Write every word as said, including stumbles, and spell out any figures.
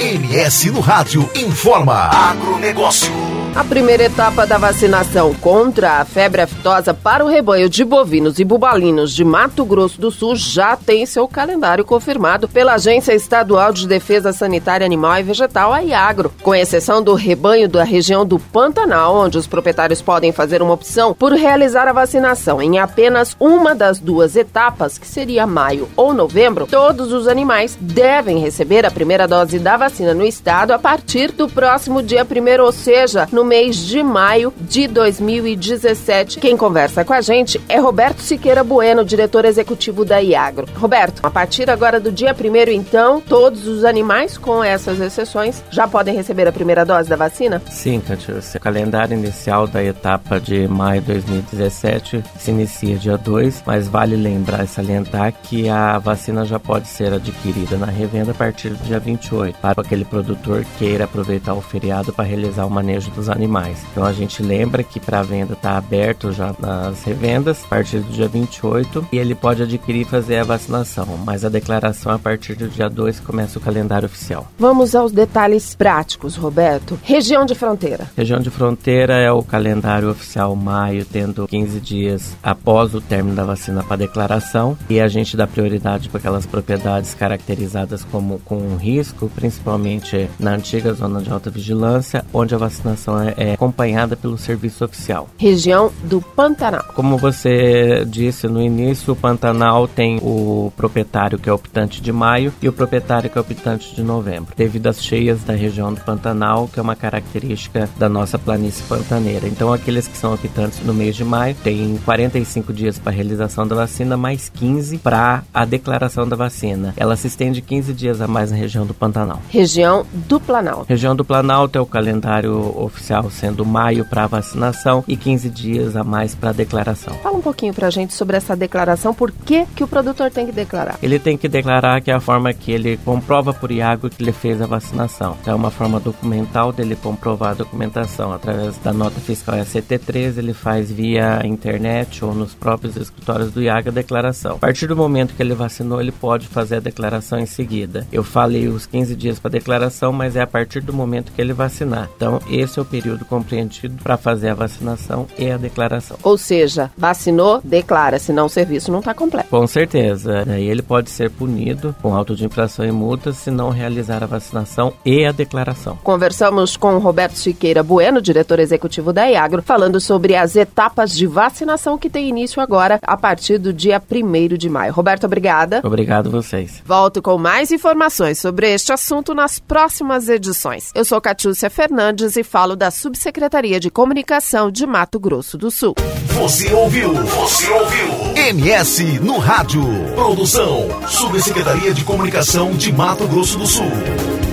M S no Rádio informa. Agronegócio. A primeira etapa da vacinação contra a febre aftosa para o rebanho de bovinos e bubalinos de Mato Grosso do Sul já tem seu calendário confirmado pela Agência Estadual de Defesa Sanitária Animal e Vegetal, a IAGRO, com exceção do rebanho da região do Pantanal, onde os proprietários podem fazer uma opção por realizar a vacinação em apenas uma das duas etapas, que seria maio ou novembro. Todos os animais devem receber a primeira dose da vacina no estado a partir do próximo dia primeiro, ou seja, no mês de maio de dois mil e dezessete. Quem conversa com a gente é Roberto Siqueira Bueno, diretor executivo da IAGRO. Roberto, a partir agora do dia primeiro, então, todos os animais, com essas exceções, já podem receber a primeira dose da vacina? Sim, Catiúcia. O calendário inicial da etapa de maio de dois mil e dezessete se inicia dia dois, mas vale lembrar e salientar que a vacina já pode ser adquirida na revenda a partir do dia vinte e oito, para aquele produtor que queira aproveitar o feriado para realizar o manejo dos animais. Então a gente lembra que para a venda está aberto já nas revendas a partir do dia vinte e oito e ele pode adquirir e fazer a vacinação, mas a declaração a partir do dia dois começa o calendário oficial. Vamos aos detalhes práticos, Roberto. Região de fronteira. Região de fronteira é o calendário oficial maio, tendo quinze dias após o término da vacina para declaração, e a gente dá prioridade para aquelas propriedades caracterizadas como com risco, principalmente na antiga zona de alta vigilância, onde a vacinação é, é acompanhada pelo serviço oficial. Região do Pantanal. Como você disse no início, o Pantanal tem o proprietário que é optante de maio e o proprietário que é optante de novembro, devido às cheias da região do Pantanal, que é uma característica da nossa planície pantaneira. Então aqueles que são optantes no mês de maio têm quarenta e cinco dias para a realização da vacina, mais quinze para a declaração da vacina. Ela se estende quinze dias a mais na região do Pantanal. Região do Planalto. Região do Planalto é o calendário oficial sendo maio para a vacinação e quinze dias a mais para a declaração. Fala um pouquinho pra gente sobre essa declaração. Por que que o produtor tem que declarar? Ele tem que declarar que é a forma que ele comprova por IAGRO que ele fez a vacinação. É uma forma documental dele comprovar a documentação. Através da nota fiscal S T três, ele faz via internet ou nos próprios escritórios do IAGRO a declaração. A partir do momento que ele vacinou, ele pode fazer a declaração em seguida. Eu falei os quinze dias para declaração, mas é a partir do momento que ele vacinar. Então, esse é o período compreendido para fazer a vacinação e a declaração. Ou seja, vacinou, declara, senão o serviço não está completo. Com certeza. Daí ele pode ser punido com auto de infração e multas se não realizar a vacinação e a declaração. Conversamos com Roberto Siqueira Bueno, diretor executivo da IAGRO, falando sobre as etapas de vacinação que tem início agora a partir do dia primeiro de maio. Roberto, obrigada. Obrigado a vocês. Volto com mais informações sobre este assunto nas próximas edições. Eu sou Catiúcia Fernandes e falo da Subsecretaria de Comunicação de Mato Grosso do Sul. Você ouviu? Você ouviu? M S no Rádio. Produção Subsecretaria de Comunicação de Mato Grosso do Sul.